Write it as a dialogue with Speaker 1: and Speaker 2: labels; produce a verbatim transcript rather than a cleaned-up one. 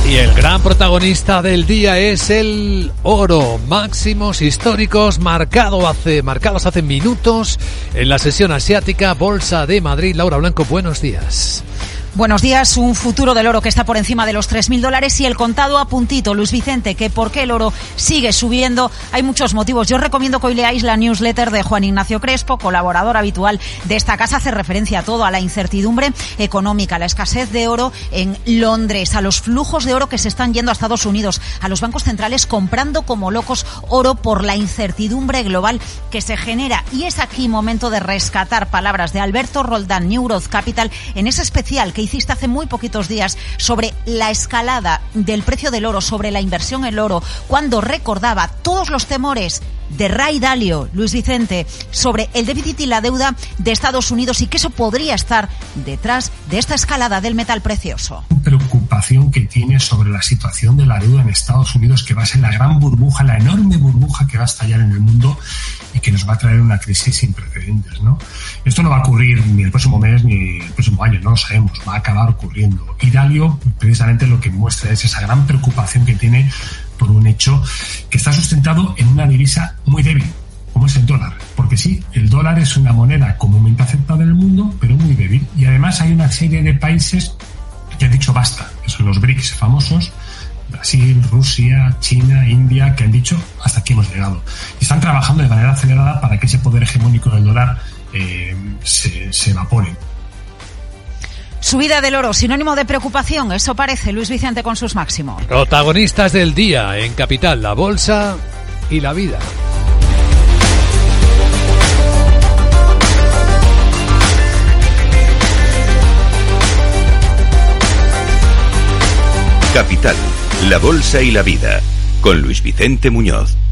Speaker 1: Y el gran protagonista del día es el oro. Máximos históricos marcado hace, marcados hace minutos en la sesión asiática Bolsa de Madrid. Laura Blanco, buenos días.
Speaker 2: Buenos días. Un futuro del oro que está por encima de los tres mil dólares y el contado a puntito. Luis Vicente, que por qué el oro sigue subiendo. Hay muchos motivos. Yo os recomiendo que hoy leáis la newsletter de Juan Ignacio Crespo, colaborador habitual de esta casa. Hace referencia a todo, a la incertidumbre económica, a la escasez de oro en Londres, a los flujos de oro que se están yendo a Estados Unidos, a los bancos centrales comprando como locos oro por la incertidumbre global que se genera. Y es aquí momento de rescatar palabras de Alberto Roldán, New Growth Capital, en ese especial que hiciste hace muy poquitos días sobre la escalada del precio del oro, sobre la inversión en el oro, cuando recordaba todos los temores de Ray Dalio, Luis Vicente, sobre el déficit y la deuda de Estados Unidos y que eso podría estar detrás de esta escalada del metal precioso.
Speaker 3: Preocupación que tiene sobre la situación de la deuda en Estados Unidos, que va a ser la gran burbuja, la enorme burbuja que va a estallar en el mundo y que nos va a traer una crisis sin precedentes, ¿no? Esto no va a ocurrir ni el próximo mes ni el próximo año, no lo sabemos, va a acabar ocurriendo. Y Dalio precisamente lo que muestra es esa gran preocupación que tiene por un hecho que está sustentado en una divisa muy débil, como es el dólar. Porque sí, el dólar es una moneda comúnmente aceptada en el mundo, pero muy débil. Y además hay una serie de países que han dicho basta, que son los BRICS famosos, Brasil, Rusia, China, India, que han dicho hasta aquí hemos llegado. Y están trabajando de manera acelerada para que ese poder hegemónico del dólar eh, se, se evapore.
Speaker 2: Subida del oro, sinónimo de preocupación, eso parece Luis Vicente con sus máximos.
Speaker 1: Protagonistas del día en Capital, la bolsa y la vida.
Speaker 4: Capital, la bolsa y la vida, con Luis Vicente Muñoz.